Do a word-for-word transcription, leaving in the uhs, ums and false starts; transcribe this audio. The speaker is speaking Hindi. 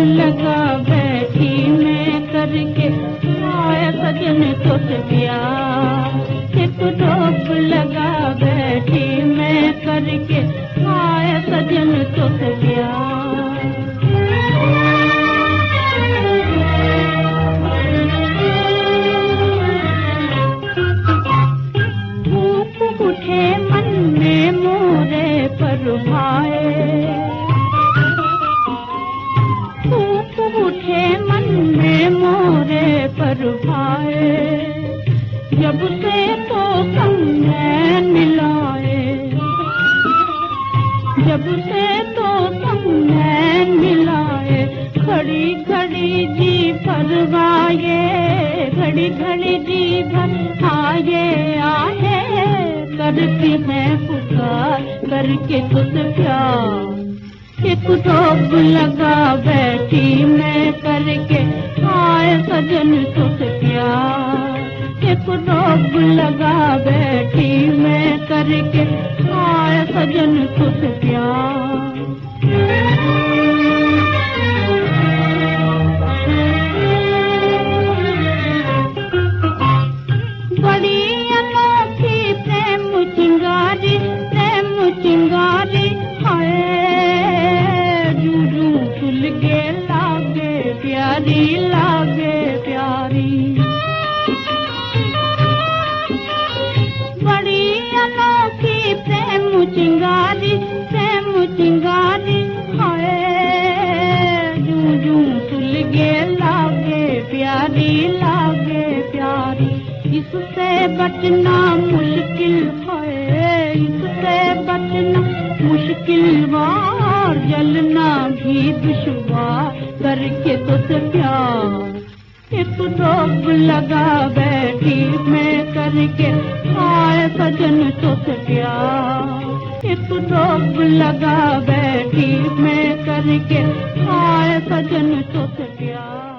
लगा बैठी मैं करके आया सजन तुझ प्यार। एक रोक लगा बैठी मैं करके आया सजन तुझ प्यार। धूप उठे मन में मोरे पर भाए, धूप उठे मन में मोरे पर भाए। जब से तो संग मिलाए, जब से तो संग मिलाए। घड़ी घड़ी जी भरवाए, घड़ी घड़ी जी भर आए आए। करती है पुकार करके तुझ प्यार। एक रोग लगा बैठी मैं करके आए सजन तुझ प्यार। एक रोग लगा बैठी मैं करके आए सजन तुझ प्यार। बड़ी अनोखी प्रेम चिंगारी, प्रेम चिंगारी है। जू फुल के लागे प्यारी, लागे प्यारी। बड़ी अनोखी प्रेम चिंगारी, प्रेम चिंगारी है। जू फुल के लागे प्यारी, लागे प्यारी। इससे बचना मुश्किल है, इससे बचना मुश्किल वार। जलना भी दुश्वार करके तुझ प्यार। एक रोग लगा बैठी मैं करके आए सजन तुझ प्यार। एक रोग लगा बैठी मैं करके आए सजन तुझ प्यार।